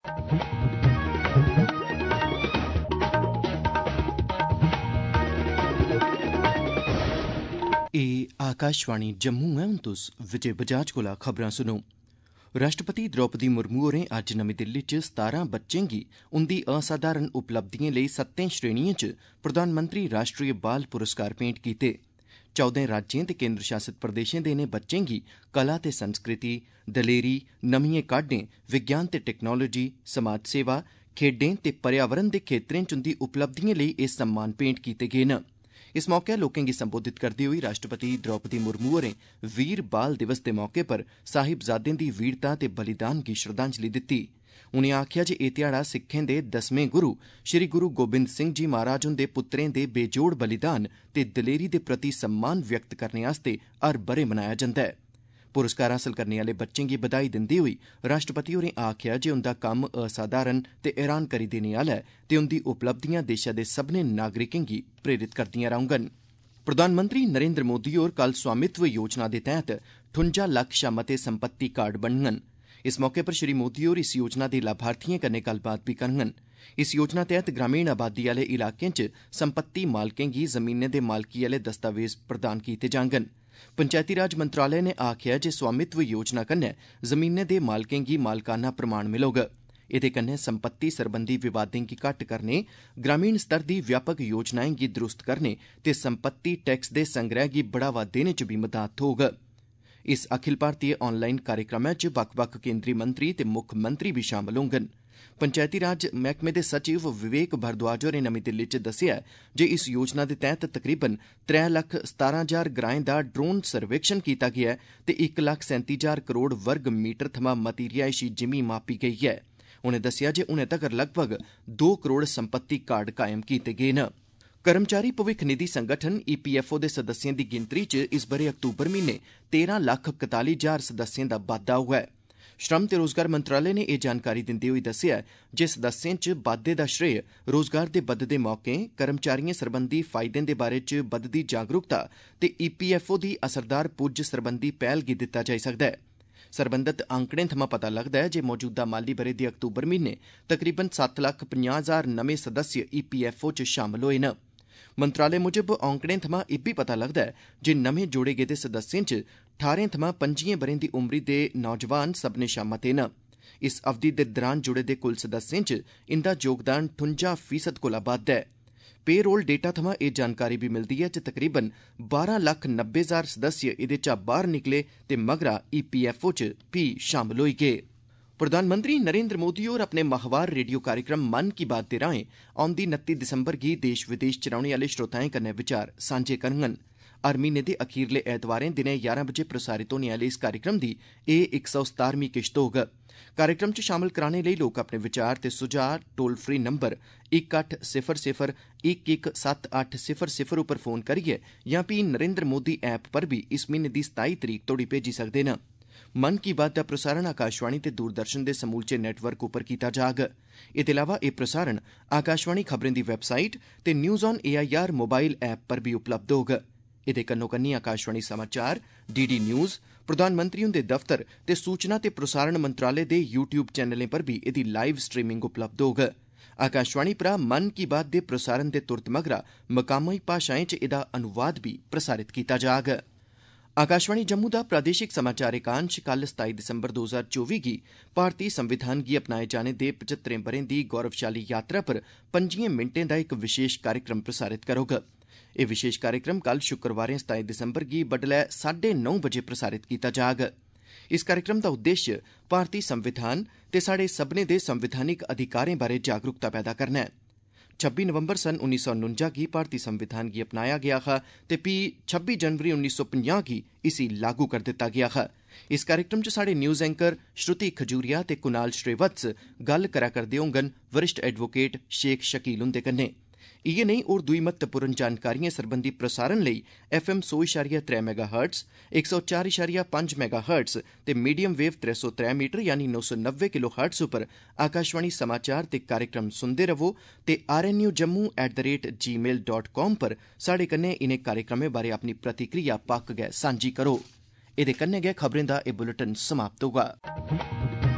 आकाशवाणी जम्मू है। हुण तुस विजय बजाज कोला खबरां सुनो। राष्ट्रपति द्रौपदी मुर्मू होरें अज्ज नमीं दिल्ली च 17 बच्चें गी उंदी असाधारण उपलब्धिएं लेई 7 श्रेणिएं च प्रधानमंत्री राष्ट्रीय बाल पुरस्कार भेंट कीते। 14 राज्यें ते केन्द्र शासित प्रदेशें दे इनें बच्चें गी कला ते संस्कृति, दलेरी, नमिएं काह्डें, विज्ञान ते टैक्नोलोजी, समाज सेवा, खेड्डें ते पर्यावरण दे खेत्तरें च उंदी उपलब्धिएं लेई एह् सम्मान भेंट कीते गे न। इस मौके लोकें गी संबोधित करदे होई राष्ट्रपति द्रौपदी मुर्मू होरें वीर बाल दिवस दे मौके पर साहिबजादें दी वीरता ते बलिदान गी श्रद्धांजलि दित्ती। उनें आखेआ जे एह् ध्याड़ा सिक्खें दे 10वें गुरु श्री गुरु गोबिंद सिंह जी महाराज हुंदे पुत्तरें दे बेजोड़ बलिदान ते दलेरी दे प्रति सम्मान व्यक्त करने आस्तै हर ब'रे मनाया जंदा है। पुरस्कार हासल करने आले बच्चें गी बधाई दिंदे होई राष्ट्रपति होरें आखेआ जे उंदा कम्म असाधारण ते हैरान करी देने आह्ला ऐ ते उंदी उपलब्धियां देशै दे सब्भनें नागरिकें गी प्रेरित करदियां रौह्ङन। प्रधानमंत्री नरेंद्र मोदी होर कल स्वामित्व योजना दे तैह्त 58 लक्ख शा मते संपत्ति कार्ड बनङन। इस मौके पर श्री मोदी होर इस योजना दे लाभार्थिएं कन्नै गल्लबात बी करङन। इस योजना तैह्त ग्रामीण आबादी आले इलाकें च संपत्ति मालकें गी जमीनें दे मालकी आले दस्तावेज प्रदान कीते जाङन। पंचायती राज मंत्रालय ने आखेआ जे स्वामित्व योजना कन्नै जमीनें दे मालकें गी मालकाना प्रमाण मिलोग। एह्दे कन्नै संपत्ति सरबंधी विवादें गी घट्ट करने, ग्रामीण स्तर दी व्यापक योजनाएं गी दुरुस्त करने ते संपत्ति टैक्स दे संग्रह गी बढ़ावा देने च बी मदद थ्होग। इस अखिल भारतीय ऑनलाइन कार्यक्रमै च बक्ख-बक्ख केंद्री मंत्री ते मुक्खमंत्री बी शामल होङन। पंचायती राज मैह्कमे दे सचिव विवेक भारद्वाज होरें नमीं दिल्ली च दस्सेआ जे इस योजना दे तैह्त तकरीबन 3,17,000 ग्राएं दा ड्रोन सर्वेक्षण कीता गेआ ऐ ते 1,37,000 करोड़ वर्ग मीटर थमां मती रिहायशी जिमीं मापी गेई ऐ। उनें दस्सेआ जे हुनै तगर लगभग 2 करोड़ संपत्ति कार्ड कायम कीते गे न। कर्मचारी भविक्ख निधि संगठन EPFO दे सदस्यें दी गिनतरी च इस ब'रे अक्तूबर म्हीने 13,41,000 सदस्यें दा बाद्दा होआ ऐ। श्रम ते रोजगार मंत्रालय ने एह् जानकारी दिंदे होई दस्सेआ जे सदस्यें च बाद्दे दा श्रेय रोजगार दे बधदे मौकें, कर्मचारिएं सरबंधी फायदें दे बारे च बधदी जागरूकता ते EPFO दी असरदार पुज्ज सरबंधी पैह्ल गी दित्ता जाई सकदा ऐ। सरबंधत आंकड़ें थमां पता लगदा ऐ जे मौजूदा माली ब'रे दे अक्तूबर म्हीने तकरीबन 7,50,000 नमें सदस्य EPFO च शामल होए न। मंत्रालय मुजब आंकड़ें थमां इब्बी पता लगदा ऐ जे नमें जोड़े गेदे सदस्यें च 18 थमां 25 ब'रें दी उमरी दे नौजवान सभनें शा मते न। इस अवधि दे दरान जुड़े दे कुल सदस्यें च इंदा योगदान 58% कोला बद्ध ऐ। पेरोल डेटा थमां एह् जानकारी बी मिलदी ऐ जे तकरीबन 12,90,000 सदस्य एह्दे चा बाह्र निकले ते मगरा EPFO च भी शामल होई गे। प्रधानमंत्री नरेंद्र मोदी होर अपने माहवार रेडियो कार्यक्रम मन की बात दे राएं औंदी 29 दिसंबर गी देश विदेश च रौह्ने आह्ले श्रोताएं कन्नै विचार सांझे करङन। हर म्हीने दे अखीरले ऐतवारें दिनें 11 बजे प्रसारित होने आह्ले इस कार्यक्रम दी एह् 117वीं किश्त होग। कार्यक्रम च शामल कराने लेई लोक अपने विचार ते सुझाऽ टोल फ्री नंबर 1800-117800 उप्पर फोन करियै जां भी नरेंद्र मोदी ऐप पर बी इस म्हीने दी 27 तरीक तोड़ी भेजी सकदे न। मन की बात दा प्रसारण आकाशवाणी ते दूरदर्शन दे समूलचे नेटवर्क उप्पर कीता जाग। एह्दे अलावा एह् प्रसारण आकाशवाणी खबरें दी वैबसाइट ते news on AIR mobile app पर बी उपलब्ध होग। एह्दे कन्नो-कन्नी आकाशवाणी समाचार, DD न्यूज़, प्रधानमंत्री हुंदे दफ्तर ते सूचना ते प्रसारण मंत्रालय दे YouTube चैनलें पर बी एह्दी लाइव स्ट्रीमिंग उपलब्ध होग। आकाशवाणी परा मन की बात दे प्रसारण दे तुरत मगरा मकामी भाषाएं च एह्दा अनुवाद बी प्रसारित कीता जाग। आकाशवाणी जम्मू दा प्रादेशिक समाचार एकांश कल 27 दिसंबर 2024 गी भारती संविधान गी अपनाए जाने दे 75 ब'रें दी गौरवशाली यात्रा पर 5 मिंटें दा इक विशेष कार्यक्रम प्रसारित करोग। एह् विशेष कार्यक्रम कल शुक्रवारें 27 दिसंबर गी बडलै 9:30 बजे प्रसारित कीता जाग। इस कार्यक्रम दा उद्देश्य भारती संविधान ते साढ़े सभनें दे संविधानिक अधिकारें बारै जागरूकता पैदा करना ऐ। 26 नवंबर सन 1949 गी भारती संविधान गी अपनाया गेआ हा ते भी 26 जनवरी 1950 गी इसी लागू कर दित्ता गेआ हा। इस कार्यक्रम च साढ़े न्यूज़ एंकर श्रुति खजूरिया ते कुणाल श्रीवत्स गल्ल करा करदे होङन वरिष्ठ एडवोकेट शेख शकील हुंदे कन्नै। इयै नेही होर दुई महत्वपूर्ण जानकारिएं सरबंधी प्रसारण लेई FM 100.3 MHz, 104.5 MHz ते मीडियम वेव 303 मीटर यानी 990 किलोहर्ट्ज उपर आकाशवाणी समाचार ते कार्यक्रम सुनदे रवो ते rnu@gmail.com पर साढ़े कन्नै इनें कार्यक्रमें बारे अपनी प्रतिक्रिया पक्क गै सांझी करो। एह्दे कन्नै गै खबरें दा एह् बुलेटिन समाप्त होगा।